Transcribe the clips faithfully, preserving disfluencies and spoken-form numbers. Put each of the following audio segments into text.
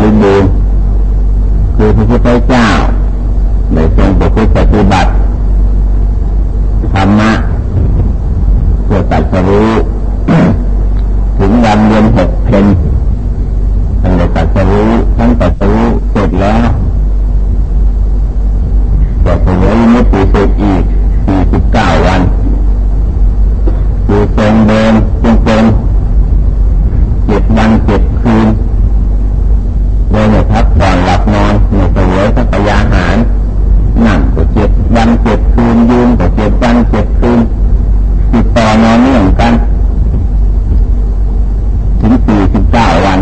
ริบูรณ์คือพระพุทธเจ้าได้ทรงประพฤติปฏิบัติธรรมะเพื่อตรัสรู้ ถึงวันเดือนหกเพ็ญท่านได้ตรัสรู้ท่านตรัสรู้เสร็จแล้วก็เสวยวิมุตติสุขอีกสี่สิบเก้าวันอยู่ทรงเดินจงกรมเจ็ดวันเจ็ดคืนโดยไม่พักผ่อนหลับนอนไม่เสวยสักยาหารนั่งก็เจ็ดวันเจ็ดคืนยืนก็เจ็ดวันเจ็ดคืนติดต่อนอนเนื่องกันถึงสี่สิบเก้าวัน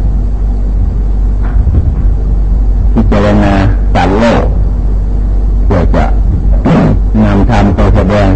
พิจารณาสัตว์โลกเพื่อจะนำธรรมไปแสดง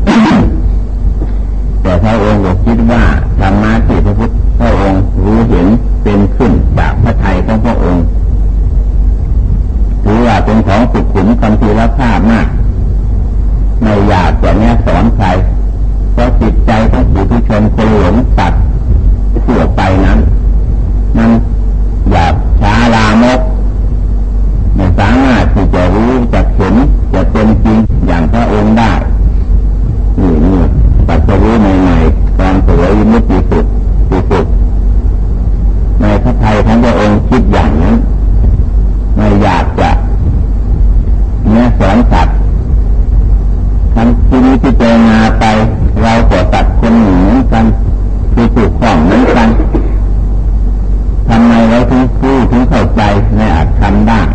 แต่พระองค์ก็คิดว่าธรรมะที่พระพุทธองค์รู้เห็นเป็นขึ้นจากพระทัยของพระองค์ถือว่าเป็นของสุขุมคัมภีรภาพมากไม่อยากจะแนะสอนใครเพราะจิตใจของผู้ทุชนคนหลงสัตว์ทั่วไปนั้นมันหยาบช้าลามกไม่สามารถที่จะรู้จะเห็นจะเป็นจริงอย่างพระองค์ได้นี่นี่ปัจจุบันใหม่ๆการเสวยวิมุตติสุขสุขในพระทัยของพระองค์คิดอย่างนั้นไม่อยากจะแนะสอนสัตว์ทำที่นี้ที่เจอมาไปเราก็สัตว์คนหนึ่งเหมือนกันคือถูกของเหมือนกันทำไมเราถึงรู้ถึงเข้าใจในอาจทำได้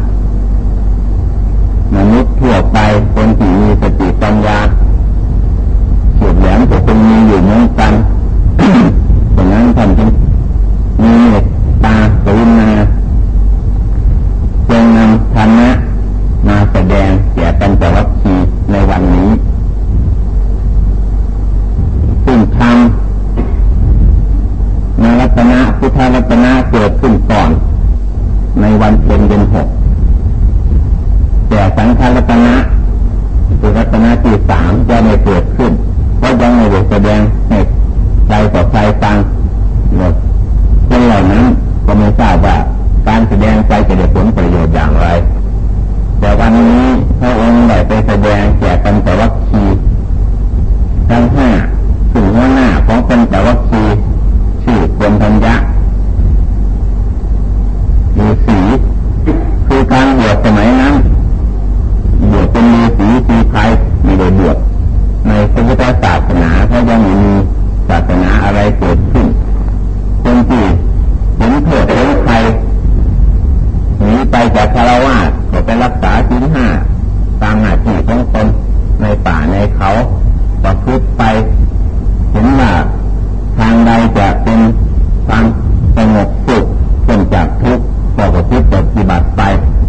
มนุษย์ทั่วไปคนที่มีสติปัญญาเฉียบแหลมก็คงมีอยู่เหมือนกันดังนั้นท่านจึงมีเมตตากรุณาจงนำธรรมะมาแสดงแก่ปัญจวัคคีย์ในวันนี้ซึ่งธรรมนรัตนะพุทธรัตนะเกิดขึ้นก่อนในวันเพ็ญเดือนหกแต่สังฆรัตนะคือรัตนะที่สามจะไม่เกิดขึ้นเพราะยังไม่ได้แสดงให้ใครต่อใครฟังหมดคนเหล่านั้นก็ไม่ทราบว่าการแสดงไปจะได้ผลประโยชน์อย่างไรแต่วันนี้พระองค์ได้ไปแสดงแก่ปัญจวัคคีย์ทั้งห้าถึงหัวหน้าของปัญจวัคคีย์ชื่อโกณทัญญะฤาษีคือการบวชสมัยนั้นบวชเป็นฤาษีสีไพรไม่ได้บวชในพระพุทธศาสนาเพราะยังไม่มีศาสนาอะไรเกิดขึ้นคนที่เห็นโทษเห็นภัยหนีไปจากคฤหัสถ์ก็ไปรักษาศีลห้าตามหน้าที่ของตนในป่าในเขาประพฤติไปเห็นว่าทางใดจะเป็นความสงบสุขพ้นจากทุกข์ก็ประพฤติปฏิบัติไป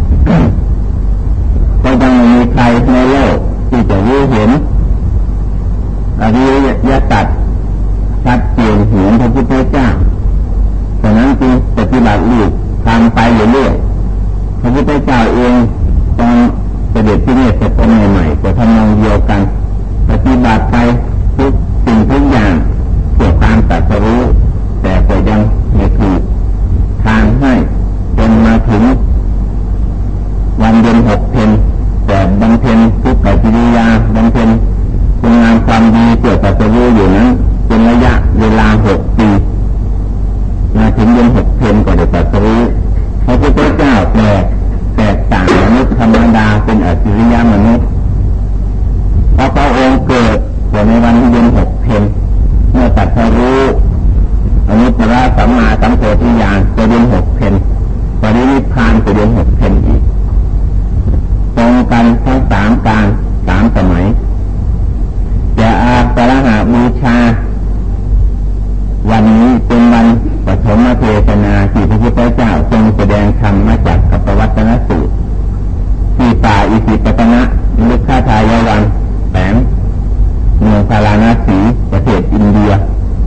ก็ยังไม่มีใครในโลกที่จะรู้เห็นอริยสัจชัดเจนเหมือนพระพุทธเจ้าฉะนั้นจึงปฏิบัติหลีกทำไปเรื่อยๆพระพุทธเจ้าเองตอนเสด็จที่นี่เสด็จใหม่ๆก็ทำนองเดียวกันปฏิบัติไปทุกสิ่งทุกอย่างเพื่อการตรัสรู้แต่ก็ยังไม่ถูกทางให้จนมาถึงวันเดือนหกเพ็ญแต่บำเพ็ญทุกขกิริยาบำเพ็ญคุณงามความดีเกี่ยวกับตรัสรู้อยู่นั้นเป็นระยะเวลาหกปีมาถึงเดือนหกเพ็ญก็ได้ตรัสรู้พระพุทธเจ้าแปลกแตกต่างมนุษย์ธรรมดาเป็นอัจฉริยะมนุษย์พระพระองค์เกิดในวันเดือนหกเพ็ญเมื่อตรัสรู้อนุตตรสัมมาสัมโพธิญาณจะเดือนหกเพ็ญปรินิพพานจะเดือนหกเพ็ญอีกตรงกันทั้งสามการสามสมัยจะอาสาฬหบูชาวันนี้เป็นวันปฐมเทศนาที่พระพุทธเจ้าทรงแสดงธรรมมาจากกัปปวัตตนสูตรที่ป่าอิสิปตนะลึกข้าทายวันแสงเมืองพาราณสีประเทศอินเดีย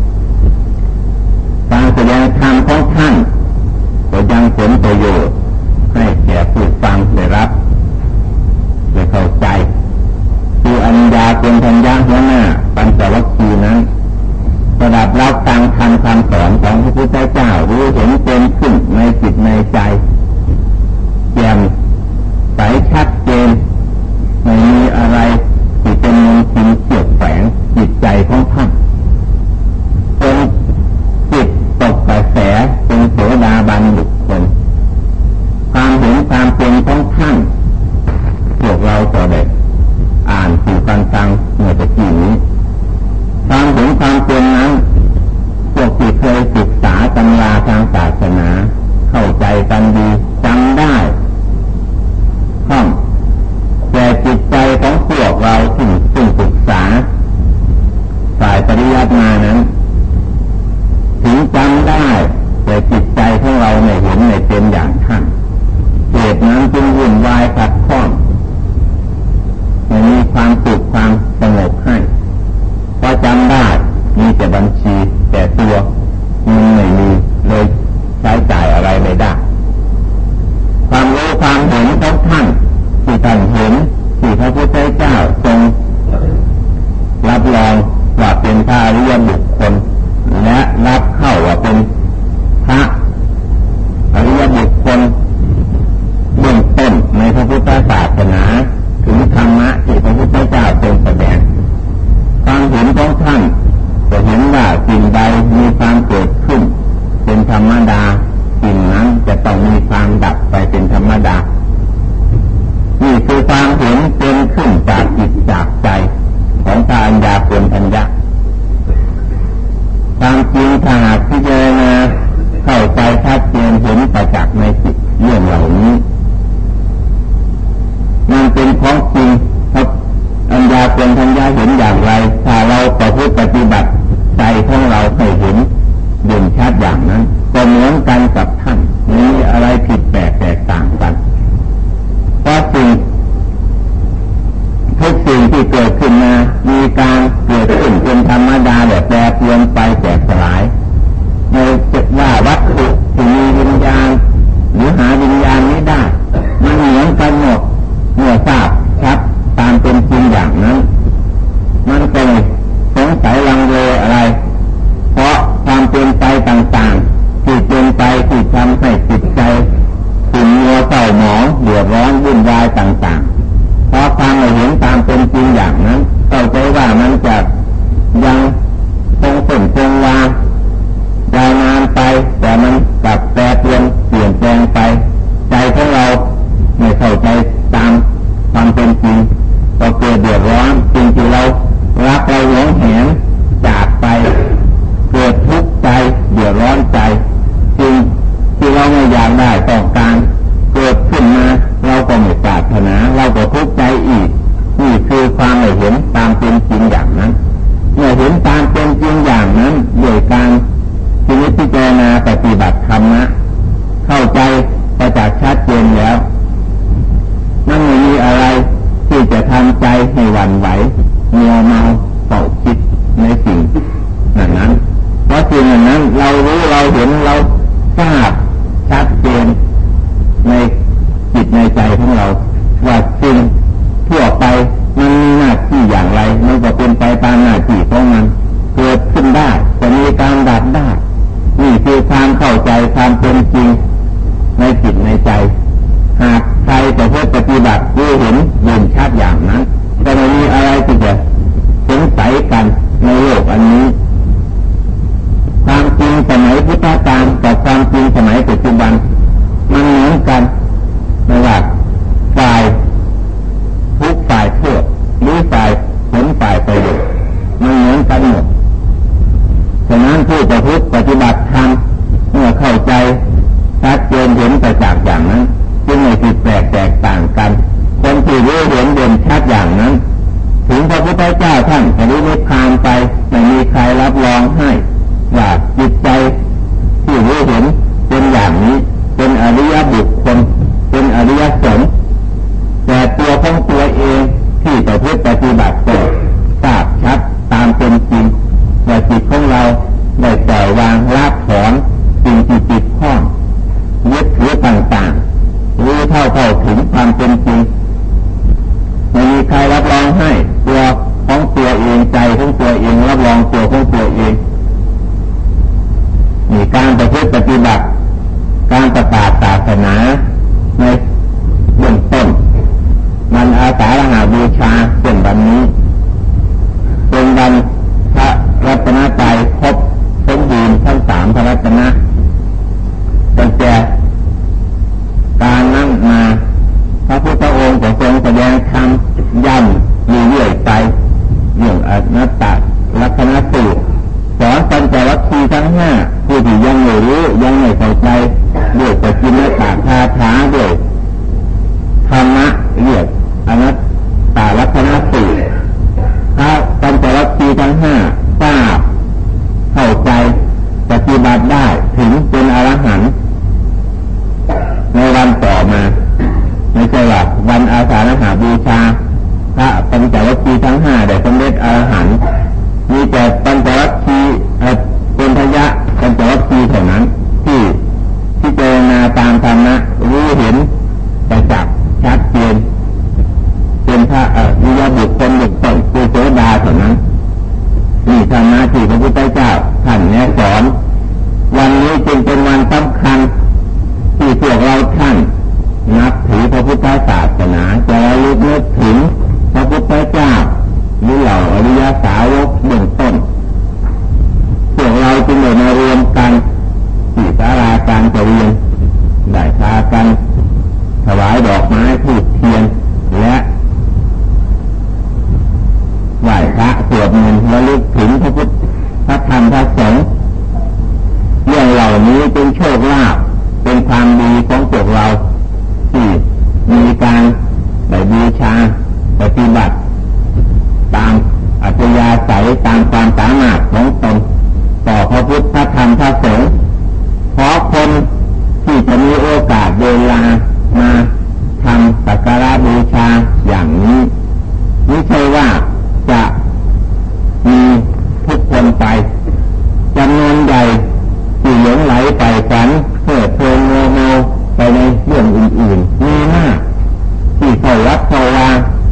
การแสดงธรรมของท่านก็ยังผลประโยชน์ให้แก่ผู้ฟังได้รับได้เข้าใจคืออัญญาโกณทัญญะหัวหน้าปัญจวัคคีย์นั้นระดับรับฟังธรรมคำสอนของพระพุทธเจ้ารู้เห็นเป็นขึ้นในจิตในใจนั้นพวกที่เคยศึกษาตำราทางศาสนาเข้าใจกันดีจำได้ห้องแต่จิตใจของพวกเราที่ซึ่งศึกษาฝ่ายปริยัติมานั้นถึงจำได้แต่จิตใจของเราไม่เห็นไม่เป็นอย่างท่านเหตุนั้นจึงวุ่นวายขัดข้องไม่มีความสุขความสงบให้เพราะจำได้มีแต่บัญชีแต่ตัวมันไม่มีเลยใช้จ่ายอะไรไม่ได้ความรู้ความเห็นของท่านที่ท่านเห็นที่พระพุทธเจ้าทรงรับรองว่าเป็นพระอริยบุคคลและรับเข้าว่าเป็นพระอริยบุคคลเบื้องต้นในพระพุทธศาสนาถึงธรรมะที่พระพุทธเจ้าทรงแสดงความเห็นของท่านจะเห็นว่าสิ่งใดมีความเกิดขึ้นเป็นธรรมดาสิ่งนั้นจะต้องมีความดับไปเป็นธรรมดานี่คือความเห็นเป็นขึ้นจากจิตจากใจของพระอัญญาโกณทัญญะความจริงถ้าหากพิจารณาเข้าใจชัดเจนเห็นประจักษ์ในจิตเรื่องเหล่านี้มันเป็นของจริงครับอัญญาโกณทัญญะเห็นอย่างไรถ้าเราประพฤติปฏิบัติใจของเราให้เห็นเด่นชัดอย่างนั้นก็เหมือนกันกับท่านมีอะไรผิดแปลกแตกต่างกันเพราะสิ่งทุกสิ่งที่เกิดขึ้นมามีการเกิดขึ้นเป็นธรรมดาแบบแปรเปลี่ยนไปแตกสลายในจิตว่าวัตถุที่มีวิญญาณหรือหาวิญญาณไม่ได้มันเหมือนกันหมดเมื่อทราบชัดตามเป็นจริงอย่างนั้นมันก็ไม่สงสัยลังเลอะไรเพราะความเป็นไปต่างๆที่เป็นไปที่ทำให้จิตใจขุ่นมัวเศร้าหมองเดือดร้อนวุ่นวายต่างๆเพราะความไม่เห็นตามเป็นจริงอย่างนั้นเข้าใจว่ามันจะยังคงเส้นคงวายาวนานไปแต่มันกลับแปรเปลี่ยนเปลี่ยนแปลงไปใจของเราไม่เข้าใจตามความเป็นจริงก็เกิดเดือดร้อนจริงที่เรารักเราหวงแหนจากไปเกิดทุกข์ใจเดือดร้อนใจจริงที่เราไม่อยากได้ต้องการเกิดขึ้นมาเราก็ไม่ปรารถนาเราก็ทุกข์ใจอีกนี่คือความไม่เห็นตามเป็นจริงอย่างนั้นเมื่อเห็นตามเป็นจริงอย่างนั้นโดยการชีวิตพิจารณาปฏิบัติธรรมะเข้าใจประจักษ์ชัดเจนแล้วนั่นไม่มีอะไรที่จะทำใจให้หวั่นไหวมัวเมาเฝ้าคิดในสิ่งนั้นนั้นเพราะสิ่งนั้นเรารู้เราเห็นเราทราบชัดเจนในจิตในใจของเราว่าสิ่งทั่วไปมันมีหน้าที่อย่างไรมันก็เป็นไปตามหน้าที่ของมันเกิดขึ้นได้จะมีการดับได้นี่คือความเข้าใจความเป็นจริงในจิตในใจหากใครจะเพื่อปฏิบัติรู้เห็นเด่นชัดอย่างนั้นจะไม่มีอะไรที่จะสงสัยกันในโลกอันนี้ความจริงสมัยพุทธกาลกับความจริงสมัยปัจจุบันมันเหมือนกันไม่ว่าฝ่ายทุกฝ่ายโทษหรือฝ่ายผลฝ่ายประโยชน์มันเหมือนกันหมดฉะนั้นผู้ประพฤติปฏิบัติธรรมเมื่อเข้าใจชัดเจนเห็นประจักษ์อย่างนั้นจึงไม่ผิดแปลกแตกต่างกันคนที่รู้เห็นเด่นชัดอย่างนั้นถึงพระพุทธเจ้าท่านจะรู้นิพพานไปไม่มีใครรับรองให้ว่าจิตใจที่รู้เห็นเป็นอย่างนี้เป็นอริยบุคคลเป็นอริยสงฆ์แต่ตัวของตัวเองที่ประพฤติปฏิบัติก็ทราบชัดตามเป็นจริงว่าจิตของเราได้ปล่อยวางละถอนสิ่งที่ติดข้องยึดถือต่างๆรู้เท่าเท่าถึงความเป็นจริงไม่มีใครรับรองให้ตัวของตัวเองใจของตัวเองรับรองตัวของตัวเองทั้งห้าผู้ที่ยังไม่รู้ยังไม่เข้าใจด้วยปัจจิมตาคาถาด้วยธรรมะเรียกอนัตตลักษณสูตรถ้าปัญจวัคคีย์ทั้งห้าทราบเข้าใจปฏิบัติได้ถึงเป็นอรหันต์ในวันต่อมาไม่ใช่ว่าวันอาสาฬหบูชาพระปัญจวัคคีย์ทั้งห้าได้สำเร็จอรหันต์มีแต่ปัญจวัคคีย์เป็นพยะปัญจวัคคีย์เท่านั้นที่ที่เจรนาตามธรรมะรู้เห็นประจักษ์ชัดเจนเป็นพระอริยบุคคลบุคคลคือโสดาเท่านั้นนี่ธรรมะที่พระพุทธเจ้าท่านแนะสอนวันนี้จึงเป็นวันสำคัญที่พวกเราท่านนับถือพระพุทธศาสนาจะระลึกนึกถึงพระพุทธเจ้าหรือเหล่าอริยสาวกเบื้องต้นพวกเราจึงได้มารวมกันที่ศาลาการประเรียนได้พากันถวายดอกไม้ธูปเทียนและไหว้พระสวดมนต์ระลึกถึงพระพุทธพระธรรมพระสงฆ์เรื่องเหล่านี้เป็นโชคลาภเป็นความดีของพวกเราที่มีการได้บูชาปฏิบัติตามอัธยาศัยตามความสามารถของตนต่อพระพุทธพระธรรมพระสงฆ์ขอคนที่จะมีโอกาสเวลามาทำสักการะบูชาอย่างนี้ไม่ใช่ว่าจะมีทุกคนไปจำนวนใหญ่ที่หลงไหลไปฝันเพื่อเพลินโมโมไปในเรื่องอื่นๆมีมากที่เข้าวัดเข้าวา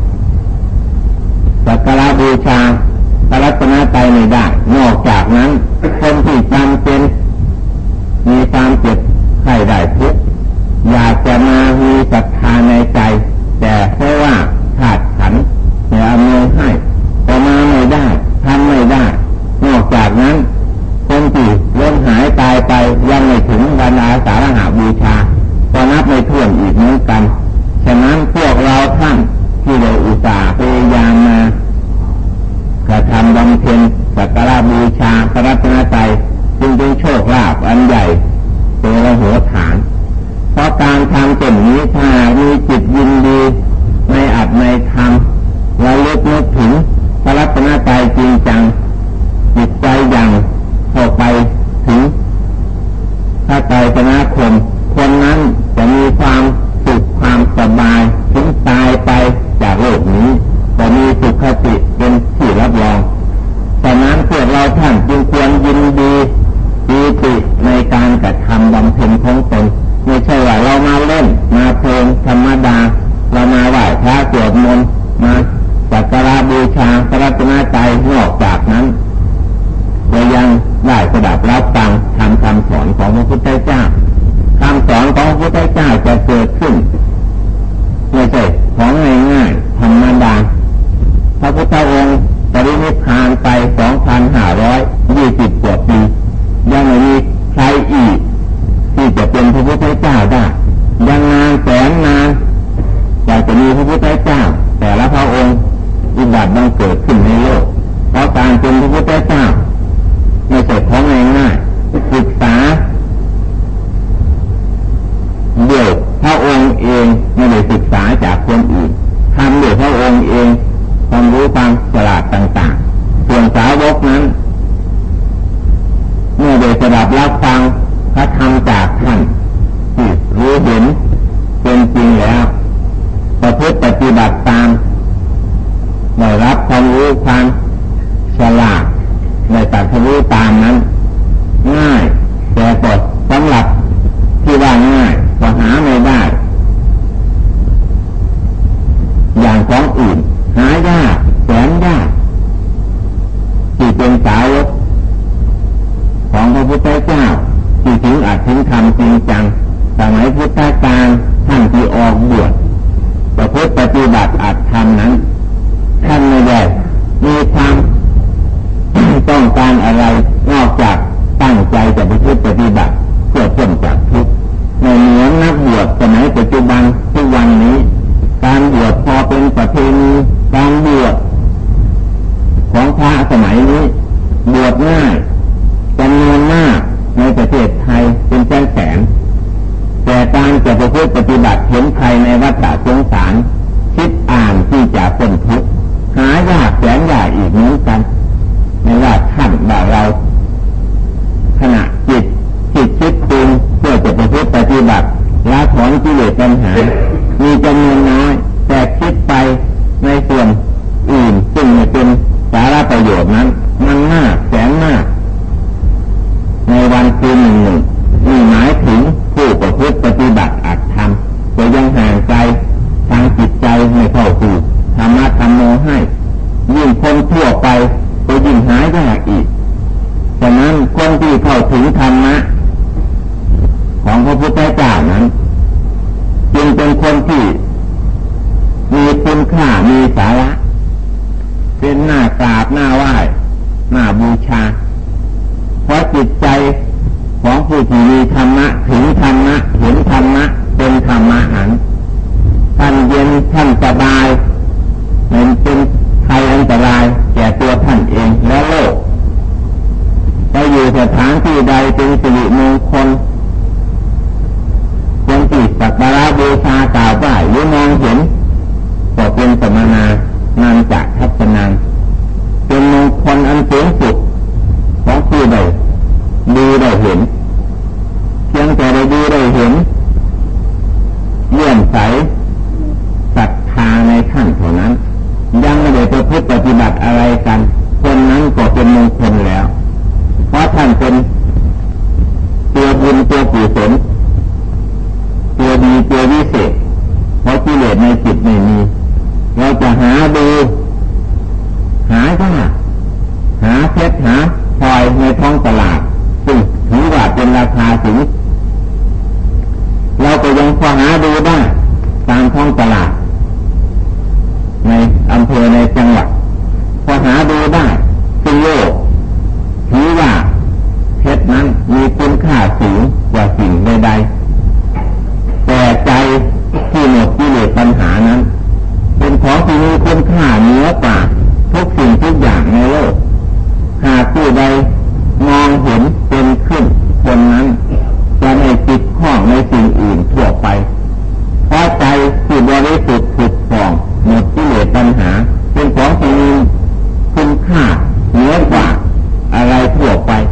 สักการะบูชาพระรัตนตรัยไม่ได้นอกจากนั้นคนที่จำเป็นมีความเจ็บไข้ได้ทุกข์อยากจะมามีศรัทธาในใจแต่เพราะว่าขาดขันในอำนวยให้ก็มาไม่ได้ทำไม่ได้นอกจากนั้นคนที่ล้มหายตายไปยังไม่ถึงวันอาสาฬหบูชาก็นับไม่ถ้วนอีกเหมือนกันฉะนั้นพวกเราท่านที่ได้อุตส่าห์พยายามมากระทำบำเพ็ญสักการะบูชาพระรัตนตรัยจึงเป็นโชคลาภอันใหญ่เป็นระหัวฐานเพราะการทำเช่นนี้ถ้ามีจิตยินดีในอัตในธรรมและลึกนึกถึงพระรัตนตรัยจริงจังจิตใจยังเข้าไปถึงพระไตรสรณคมคนนั้นจะมีความสุขความสบายถึงตายไปจากโลกนี้จะมีสุขคติเป็นที่รับรองฉะนั้นพวกเราท่านจึงควรยินดีปีติในการกระทำบำเพ็ญของตนไม่ใช่ว่าเรามาเล่นมาเพลินธรรมดาเรามาไหว้พระสวดมนต์มาสักการะบูชาพระรัตนตรัยนอกจากนั้นเรายังได้สดับรับฟังทำคำสอนของพระพุทธเจ้าคำสอนของพระพุทธเจ้าจะเกิดขึ้นไม่ใช่ของง่ายๆธรรมดาพระพุทธองค์ปรินิพพานไป สองพันห้าร้อยยี่สิบ กว่าปียังไม่มีใครอีกที่จะเป็นพระพุทธเจ้าได้ยังนานแสนนานอยากจะมีพระพุทธเจ้าแต่ละพระองค์อุบัติบังเกิดขึ้นในโลกเพราะการเป็นพระพุทธเจ้าไม่ใช่ของง่ายๆศึกษาเดี๋ยวพระองค์เองไม่ได้ศึกษาจากคนอื่นทำเดี๋ยวพระองค์เองความรู้ความฉลาดต่างๆส่วนสาวกนั้นเมื่อได้สดับรับฟังพระธรรมจากท่านที่รู้เห็นเป็นจริงแล้วประพฤติปฏิบัติตามได้รับความรู้ความฉลาดในตรัสรู้ตามนั้นง่ายแต่ก็สำหรับที่ว่าง่ายก็หาไม่ได้อย่างของอื่นหายากแสนยากที่เป็นสาวกของพระพุทธเจ้าที่ถึงอัตถึงธรรมจริงจังสมัยพุทธกาลท่านที่ออกบวชประพฤติปฏิบัติอัตธรรมนั้นท่านไม่ได้มีความต้องการอะไรนอกจากตั้งใจประพฤติปฏิบัติเห็นใครในวัฏสงสารคิดอ่านที่จะพ้นทุกข์หายากแสนยากอีกเหมือนกันไม่ว่าท่านว่าเราขณะจิตจิตคิดปรุงเพื่อจะประพฤติปฏิบัติละถอนกิเลสปัญหามีจำนวนน้อยแต่คิดไปในส่วนอื่นซึ่งไม่เป็นสาระประโยชน์นั้นมันมากแสนมากในวันคืนหนึ่งหนึ่งนี่หมายถึงผู้ประพฤติปฏิบัติอัตธรรมก็ยังห่างไกลทางจิตใจไม่เข้าสู่ธรรมะธรรมโมให้ยิ่งคนทั่วไปก็ยิ่งหายากอีกฉะนั้นคนที่เข้าถึงธรรมะของพระพุทธเจ้านั้นจึงเป็นคนที่มีคุณค่ามีสาระเป็นหน้ากราบหน้าไหว้หน้าบูชาเพราะจิตใจของผู้ที่มีธรรมะถึงธรรมะเห็นธรรมะเป็นธรรมะหันท่านเย็นท่านสบายเหมือนเป็นภัยอันตรายแก่ตัวท่านเองและโลกไปอยู่สถานที่ใดเป็นสิริมงคลคนที่สักการะบูชากราบไหว้หรือมองเห็นก็เป็นสมณานามจักทัศนังเป็นมงคลอันสูงสุดของผู้ใดดูได้เห็นเพียงแต่ได้ดูได้เห็นเลื่อมใสศรัทธาในท่านเท่านั้นยังไม่ได้ประพฤติปฏิบัติอะไรกันคนนั้นก็เป็นมงคลแล้วเพราะท่านเป็นตัวบุญตัวกุศลตัวดีตัววิเศษเพราะกิเลสในจิตไม่มีเราจะหาดูหาว่าหาเพชรหาพลอยในท้องตลาดซึ่งถือว่าเป็นราคาสูงเราก็ยังพอหาดูได้ตามท้องตลาดในอำเภอในจังหวัดพอหาดูได้ซึ่งโลกถือว่าเพชรนั้นมีคุณค่าสูงกว่าสิ่งใดๆแต่ใจที่หมดกิเลสปัญหานั้นเป็นของที่มีคุณค่าเหนือกว่าทุกสิ่งทุกอย่างในโลกหากผู้ใดมองเห็นเป็นขึ้นคนนั้นจะไม่ติดข้องในสิ่งอื่นทั่วไปเพราะใจที่บริสุทธิ์ผุดผ่องหมดกิเลสปัญหาเป็นของที่มีคุณค่าเหนือกว่าอะไรทั่วไป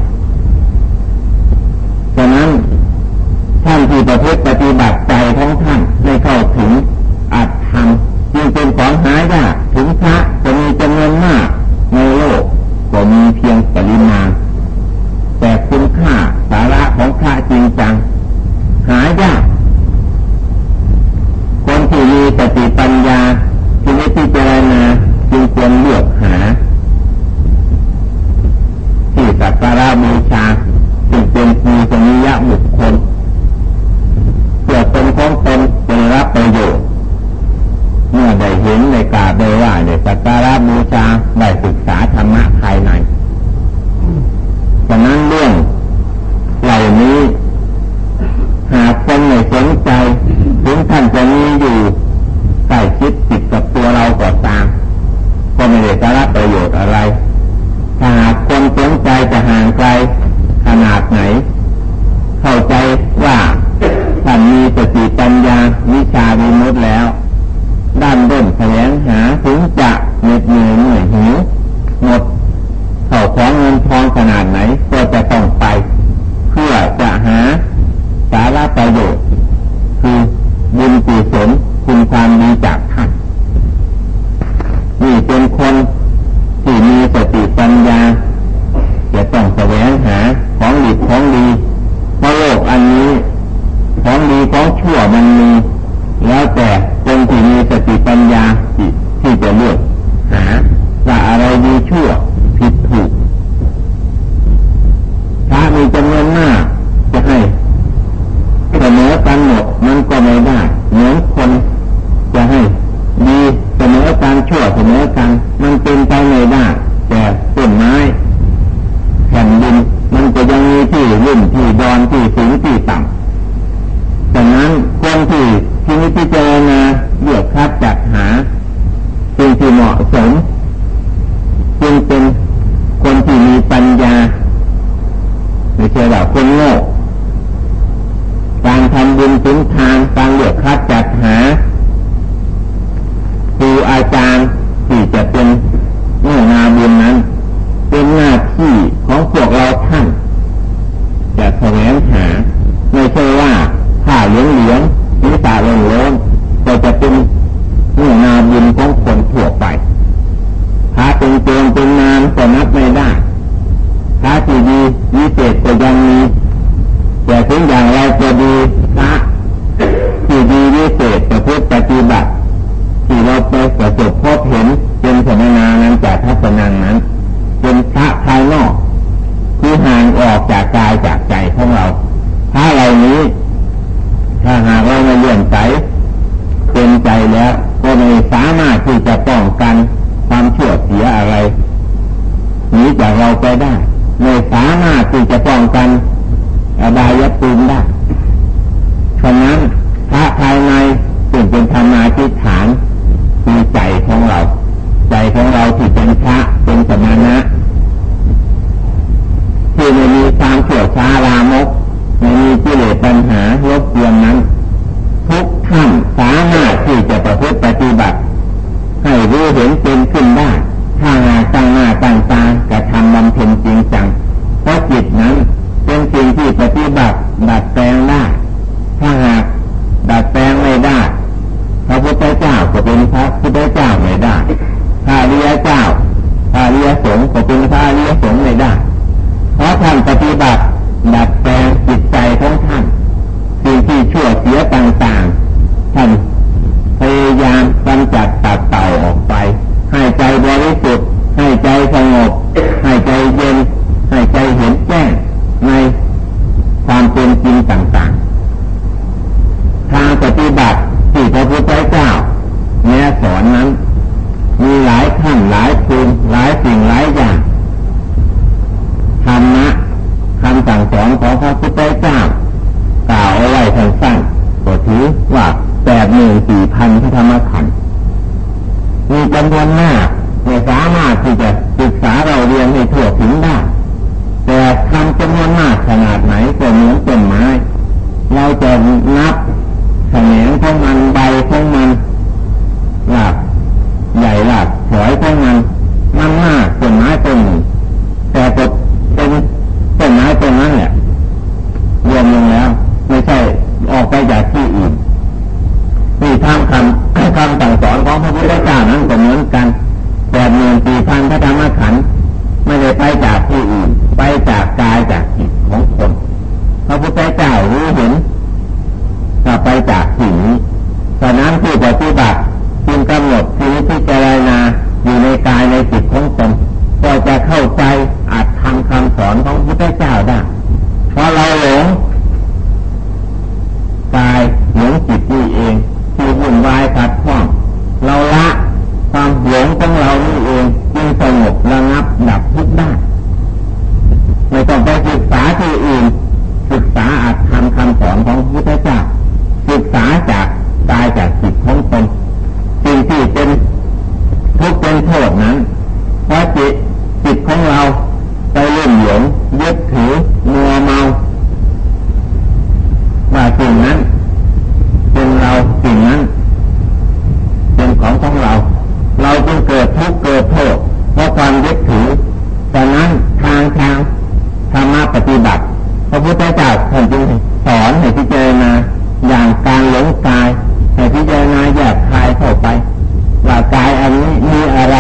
ฉะนั้นท่านที่ประพฤติปฏิบัติใจของท่านได้เข้าถึงอัตธรรมจึงเป็นของหายากถึงพระจะมีจำนวนมากในโลกก็มีเพียงปริมาณแต่คุณค่าสาระของพระจริงจังหายากคนที่มีสติปัญญาที่ไม่พิจารณาจึงควรเลือกหาที่สักการะบูชาจึงเป็นภูชนียบุคคลเพื่อตนของตนจะรับประโยชน์เมื่อได้เห็นได้กราบได้ไหว้ได้สักการะบูชาได้ศึกษาธรรมะภายในฉะนั้นเรื่องเหล่านี้หากคนไม่สนใจถึงท่านจะมีอยู่ใกล้ชิดติดกับตัวเราก็ตามก็ไม่ได้รับประโยชน์อะไรถ้าหากคนสนใจจะห่างไกลขนาดไหนเข้าใจว่าท่านมีสติปัญญาวิชาวิมุตติแล้วด้านด้นแสวงหาถึงจะเหน็ดเหนื่อยเหนื่อยหิวหมดเข้าของเงินทองขนาดไหนก็จะต้องไปเพื่อจะหาสาระประโยชน์คือบุญกุศลคุณความดีจากท่านนี่เป็นคนที่มีสติปัญญาจะต้องแสวงหาของดีของดีเพราะโลกอันนี้ของดีของชั่วมันมีแล้วแต่คนที่มีสติปัญญาที่จะเลือกหาว่าอะไรดีชั่วผิดถูกถ้ามีจำนวนมากจะให้เสมอกันหมดมันก็ไม่ได้เหมือนคนจะให้ดีเสมอกันชั่วเสมอกันมันเป็นไปไม่ได้แต่ต้นไม้แผ่นดินมันก็ยังมีที่ลุ่มที่ดอนที่สูงที่ต่ำฉะนั้นคนที่ที่นิพพิจารณาเลือกคัดจัดหาสิ่งที่เหมาะสมจึงเป็นคนที่มีปัญญาไม่ใช่ว่าคนโง่การทำบุญถึงทางการวกเราท่านจะแสวงหาไม่ใช่ว่าผ้าเหลืองเหลืองหรือตาเหลืองเหลืองก็จะเป็นเรื่องนาบุญของคนทั่วไปถ้าเป็นโจรเป็นนามก็นับไม่ได้ถ้าที่ดีวิเศษก็ยังมีแต่ถึงอย่างไรจะดีพระที่ดีวิเศษจะพูดปฏิบัติที่เราไปประสบพบเห็นเป็นสมณานั้นจากทัศนังนั้นเป็นพระภายนอกที่ห่างออกจากกายจากใจของเราถ้าเหล่านี้ถ้าหากเราไม่เลื่อนใจเป็นใจแล้วก็ไม่สามารถที่จะป้องกันความชั่วเสียอะไรหนีจากเราไปได้ไม่สามารถที่จะป้องกันอบายภูมิได้ฉะนั้นพระภายในจึงเป็นธรรมาธิฐานคือใจของเราใจของเราที่เป็นพระเป็นสมณะที่ไม่มีความเขี่ยวช้าลามกไม่มีกิเลสปัญหารบกวนนั้นทุกท่านสามารถที่จะประพฤติปฏิบัติให้รู้เห็นเป็นขึ้นได้ถ้าหากตั้งหน้าตั้งตากระทำบำเพ็ญจริงจังเพราะจิตนั้นเป็นสิ่งที่ปฏิบัติดัดแปลงได้ถ้าหากดัดแปลงไม่ได้พระพุทธเจ้าก็เป็นพระพุทธเจ้าไม่ได้พระอริยเจ้าพระอริยสงฆ์ก็เป็นพระอริยสงฆ์ไม่ได้เพราะท่านปฏิบัติดัดแปลงจิตใจของท่านสิ่งที่ชั่วเสียต่างๆท่านพยายามกำจัดตัดเต่าออกไปให้ใจบริสุทธิ์ให้ใจสงบให้ใจเย็นให้ใจเห็นแจ้งในความเป็นจริงต่างๆทางปฏิบัติที่พระพุทธเจ้าแนะสอนนั้นมีหลายขั้นหลายภูมิหลายสิ่งหลายอย่างธรรมะคำสั่งสอนของพระพุทธเจ้ากล่าวเอาไว้สั้นๆก็ถือว่าแปดหมื่นสี่พันพระธรรมขันธ์มีจำนวนมากไม่สามารถที่จะศึกษาเราเรียนให้ทั่วถึงได้แต่ทำจำนวนมากขนาดไหนก็เหมือนต้นไม้เราจะนับแขนงของมันใบของมันหลักใหญ่หลักถอยของมันมันมากต้นไม้ต้นหนึ่งแต่ก็เป็นต้นไม้ต้นนั้นแหละรวมลงแล้วไม่ใช่ออกไปจากที่อื่นนี่ทางคำคำสั่งสอนของพระพุทธเจ้านั้นก็เหมือนกันแปดหมื่นสี่พันพระธรรมขันธ์ไม่ได้ไปจากที่อื่นไปจากกายจากจิตของคนพระพุทธเจ้ารู้เห็นจะไปจากสิ่งนี้ฉะนั้นผู้ปฏิบัติจึงกำหนดที่พิจารณาอยู่ในกายในจิตของตนก็จะเข้าใจอาจทำคำสอนของพระพุทธเจ้าได้เพราะเราหลงกายหลงจิตนี่เองที่วุ่นวายขัดข้องเราละความหลงของเรานี่เองจึงสงบระงับดับทุกข์ได้ไม่ต้องไปศึกษาที่อื่นศึกษาอาจทำคำสอนของพระพุทธเจ้าศึกษาจากกายจากจิตของตนสิ่งที่เป็นทุกข์เป็นโทษนั้นเพราะจิตจิตของเราไปเล่นหลงยึดถือมัวเมาว่าสิ่งนั้นเป็นเราสิ่งนั้นเป็นของของเราเราจึงเกิดทุกข์เกิดโทษเพราะความยึดถือฉะนั้นทางทางธรรมะปฏิบัติพระพุทธเจ้าท่านจึงสอนให้พิจารณาอย่างการหลงกายให้พิจารณาแยกคายเข้าไปว่ากายอันนี้มีอะไร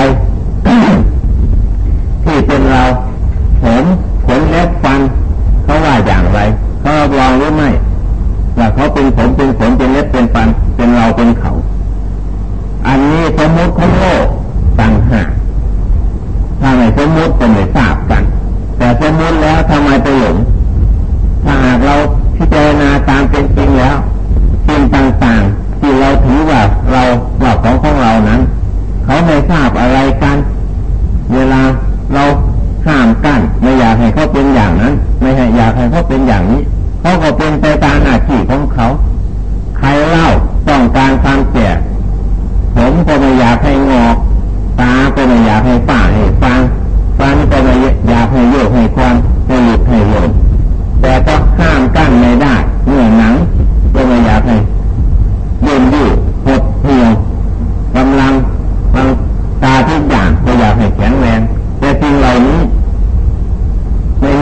ที่เป็นเราผมขนเล็บฟันเขาว่าอย่างไรเขารับรองหรือไม่ว่าเขาเป็นผมเป็นขนเป็นเล็บเป็นฟันเป็นเราเป็นเขาอันนี้สมมติของโลกต่างหากถ้าไม่สมมติก็ไม่ทราบกันแต่สมมติแล้วทำไมไปหลงถ้าหากเราพิจารณาตามเป็นจริงแล้วสิ่งต่างๆที่เราถือว่าเราว่าของของเรานั้นเขาไม่ทราบอะไรกันเวลาเราห้ามกั้นไม่อยากให้เขาเป็นอย่างนั้นไม่ให้อยากให้เขาเป็นอย่างนี้เขาก็เป็นไปตามหน้าที่ของเขาใครเล่าต้องการความแก่ผมก็ไม่อยากให้งอกตาก็ไม่อยากให้ฝ้าให้ฟางฟันก็ไม่อยากให้โยกให้ความให้หลุดให้หล่นแต่ก็ห้ามกั้นไม่ได้เมื่อหนังก็ไม่อยากให้ยืนยืดหดเหี่ยวกำลังบางตาทุกอย่างก็อยากให้แข็งแรงแต่สิ่งเหล่านี้ไม่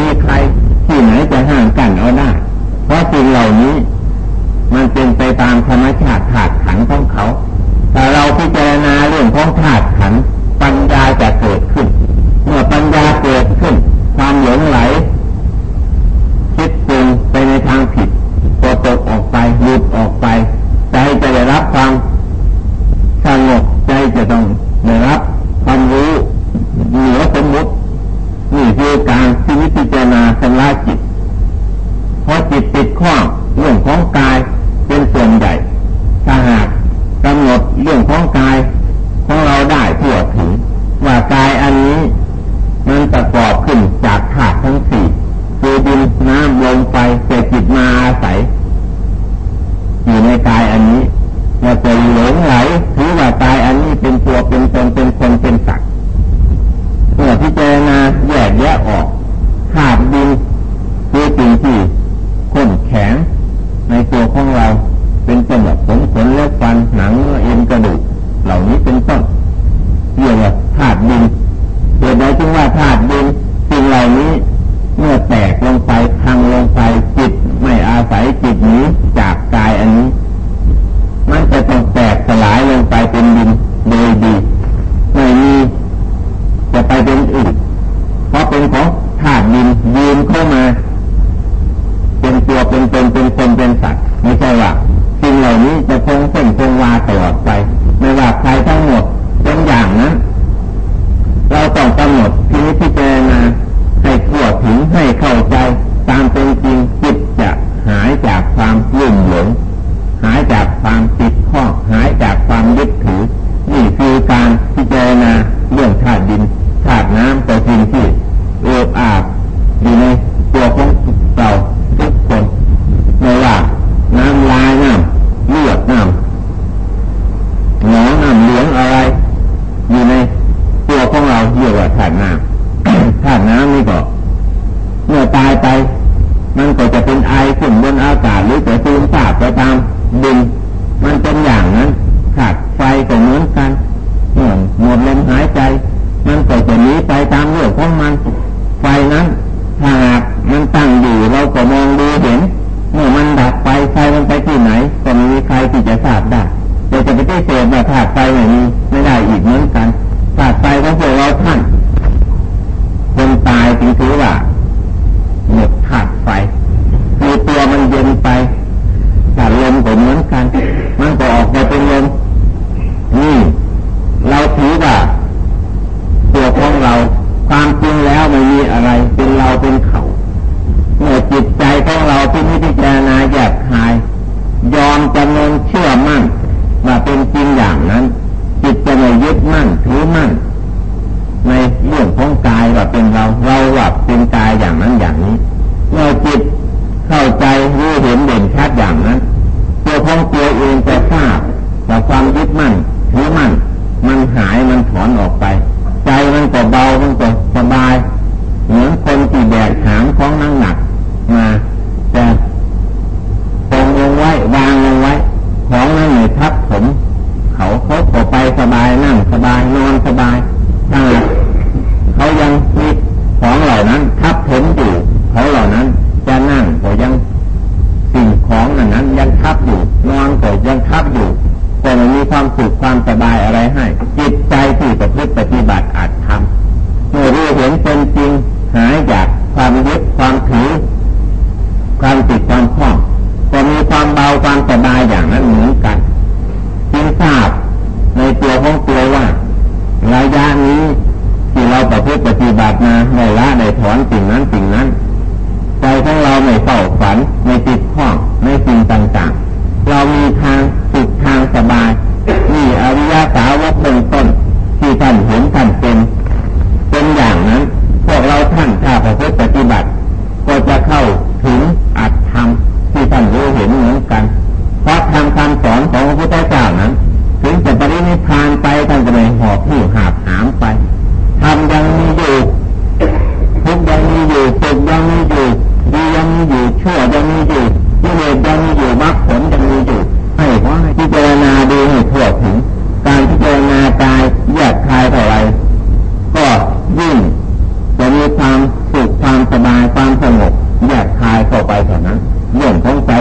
สิ่งเหล่านี้มันเป็นไปตามธรรมชาติธาตุขันธ์ของเขาแต่เราพิจารณาเรื่องของธาตุขันธ์ปัญญาจะเกิดขึ้นเมื่อปัญญาเกิดขึ้นความหลงไหลคิดปรุงไปในทางผิดก็ตกออกไปหลุดออกไปใจจะได้รับความสงบใจจะต้องได้รับความรู้เหนือสมมตินี่คือการที่พิจารณาชำระจิตเพราะจิตติดข้องเรื่องของกายเป็นส่วนใหญ่ถ้าหากกำหนดเรื่องของกายของเราได้ทั่วถึงว่ากายอันนี้มันประกอบขึ้นจากธาตุทั้งสี่คือดินน้ำลมไฟแต่จิตมาอาศัยอยู่ในกายอันนี้เราจะหลงไหลถือว่ากายอันนี้เป็นตัวเป็นตนเป็นคนเป็นสัตว์เมื่อพิจารณาแยกแยะออกธาตุดินคือสิ่งที่ข้นแข็งในตัวของเราเป็นต้นแบบผมขนเล็บฟันหนังเนื้อเอ็นกระดูกเหล่านี้เป็นต้นเรียกว่าธาตุดินเหตุใดจึงว่าธาตุดินสิ่งเหล่านี้เมื่อแตกลงไปพังลงไปจิตไม่อาศัยจิตนี้จากกายอันนี้มันจะต้องแตกสลายลงไปเป็นดินโดยดีไม่มีจะไปเป็นอื่นเพราะเป็นของธาตุดินยืนเข้ามาเป็นตัวเป็นตนเป็นคนเป็นสัตว์ไม่ใช่ว่าสิ่งเหล่านี้จะคงเส้นคงวาตลอดไปไม่ว่าใครทั้งหมดเป็นอย่างนั้นเราต้องกำหนดที่นี้พิจารณาให้ทั่วถึงให้เข้าใจตามเป็นจริงจิตจะหายจากความลุ่มหลงหายจากความติดข้องหายจากความยึดถือนี่คือการพิจารณาเรื่องธาตุดินธาตุน้ำตัวสิ่งที่เอือบอาบอยู่ในตัวของเราทุกคนไม่ว่าน้ำลายน้ำเลือดน้ำหนองน้ำเหลืองอะไรอยู่ในตัวของเราเรียกว่าธาตุน้ำ ธาตุน้ำนี่ก็เมื่อตายไปมันก็จะเป็นไอขึ้นบนอากาศหรือจะซึมซาบไปตามดินมันเป็นอย่างนั้นธาตุไฟก็เหมือนกันเมื่อหมดลมหายใจมันก็จะหนีไปตามเรื่องของมันไฟนั้นถ้าหากมันตั้งอยู่เราก็มองดูเห็นเมื่อมันดับไปไฟมันไปที่ไหนก็ไม่มีใครที่จะทราบได้แต่จะไปได้เสพแบบธาตุไฟอย่างนี้ไม่ได้อีกเหมือนกันธาตุไฟของพวกเราท่านคนตายจึงถือว่าหมดธาตุไฟคือตัวมันเย็นไปธาตุลมก็เหมือนกันมันก็ออกมาเป็นลมนี่เราถือว่าตัวของเราความจริงแล้วไม่มีอะไรเป็นเราเป็นเขาเมื่อจิตใจของเราที่นิพพานาแยกคายยอมจำนนเชื่อมั่นว่าเป็นจริงอย่างนั้นจิตจะไม่ยึดมั่นถือมั่นในเรื่องของกายว่าเป็นเราเราว่าเป็นกายอย่างนั้นอย่างนี้เมื่อจิตเข้าใจรู้เห็นเด่นชัดอย่างนั้นตัวของตัวเองจะทราบว่าความยึดมั่นถือมั่นมันหายมันถอนออกไปใจมันก็เบามันก็สบายเหมือนคนที่แบกหามของนั่งหนักมาแต่ตรงลงไว้วางลงไว้ของนั่งในทับผมเขาเขาก็ไปสบายนั่งสบายนอนสบายถ้าเขายังมีของเหล่านั้นทับผมอยู่เขาเหล่านั้นจะนั่งก็ยังสิ่งของนั้นนั้นยังทับอยู่นอนก็ยังทับอยู่แต่ไม่มีความสุขความสบายอะไรให้จิตใจที่ประพฤติปฏิบัติอาจทำเมื่อรู้เห็นเป็นจริงหายจากความยึดความถือความติดความคล้องก็มีความเบาความสบายอย่างนั้นเหมือนกันจึงทราบในตัวของตัวว่าระยะนี้ที่เราประพฤติปฏิบัติมาในละในถอนสิ่งนั้นสิ่งนั้นใจของเราไม่เฝ้าฝันไม่ติดข้องในสิ่งต่างๆเรามีทางสุขทางสบายนี่อริยสาวกเบื้องต้นที่ท่านเห็นท่านเป็นเป็นอย่างนั้นพวกเราท่านถ้าประพฤติปฏิบัติก็จะเข้าถึงอัตธรรมที่ท่านรู้เห็นเหมือนกันเพราะทำคำสอนของพระพุทธเจ้านั้นถึงจะปรินิพพานไปท่านจะไม่หอบหิ้วหาบหามไปทำยังมีอยู่ทุกยังมีอยู่สุขยังมีอยู่ดียังมีอยู่ชั่วยังมีอยู่กิเลสยังมีอยู่มรรคผลยังมีอยู่ให้เพราะให้พิจารณาดูให้ทั่วถึงการพิจารณากายแยกคายเท่าไรก็ยิ่งจะมีความสุขความสบายความสงบแยกคายเข้าไปเท่านั้นเรื่องของใจ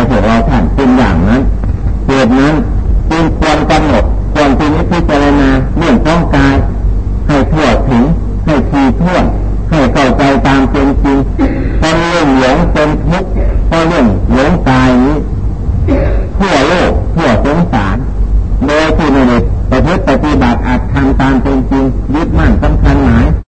ทุกข์เพราะเรื่องหลงกายนี้ทั่วโลกทั่วสงสารโดยที่ไม่ได้ประพฤติปฏิบัติอาจทำตามเป็นจริงยึดมั่นสำคัญหมาย